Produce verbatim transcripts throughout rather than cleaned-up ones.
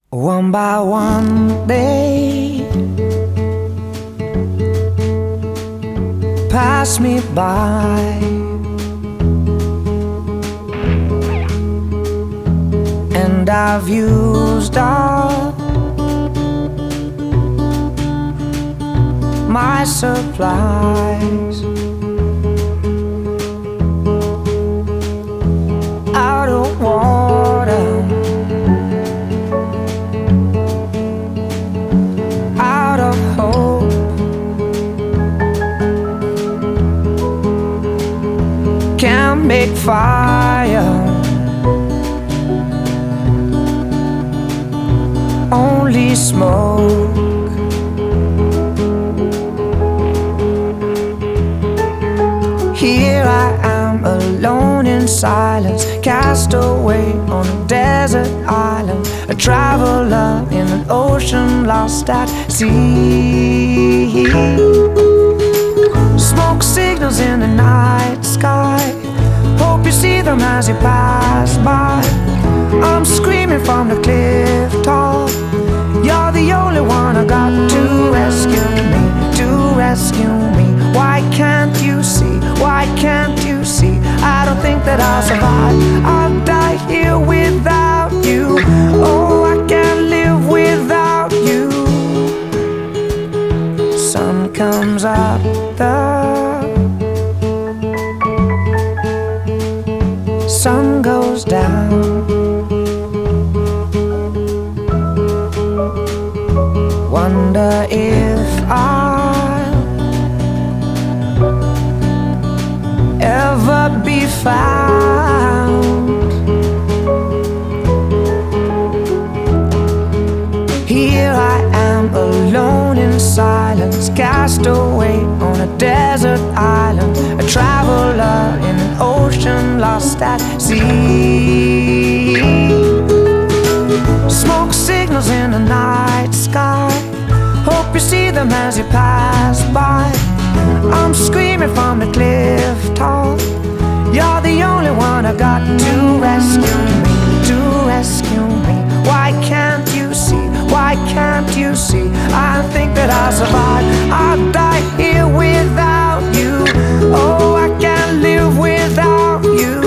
One by one they pass me by, and I've used up my supplies. Out of water, out of hope, can't make fire, only smoke. Here I am alone in silence, cast away on a desert island, a traveler in an ocean lost at sea. Smoke signals in the night sky, hope you see them as you pass by. I'm screaming from the cliff top, you're the only one I got to rescue me, to rescue me. Why can't you see? Why can't you see? I don't think that I'll survive. I'll die here without you. Oh, I can't live without you. Sun comes up, the sun goes down. Wonder if I'll ever be found. Here I am alone in silence, cast away on a desert island, a traveler in an ocean lost at sea. Smoke signals in the night sky, hope you see them as you pass by. I'm screaming from the cliff top, you're the only one I got to rescue me, to rescue me. Why can't you see? Why can't you see? I think that I'll survive. I'll die here without you. Oh, I can't live without you.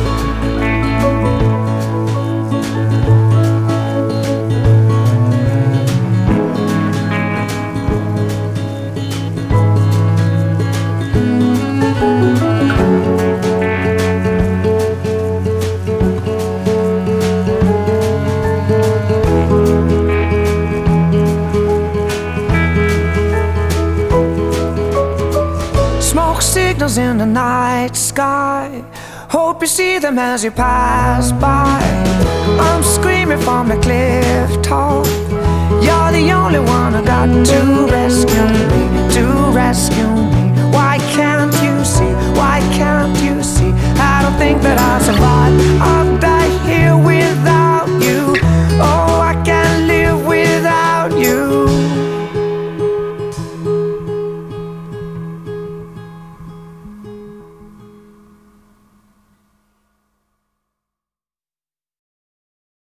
Smoke signals in the night sky, hope you see them as you pass by. I'm screaming from the cliff top, you're the only one I got to rescue me, to rescue me.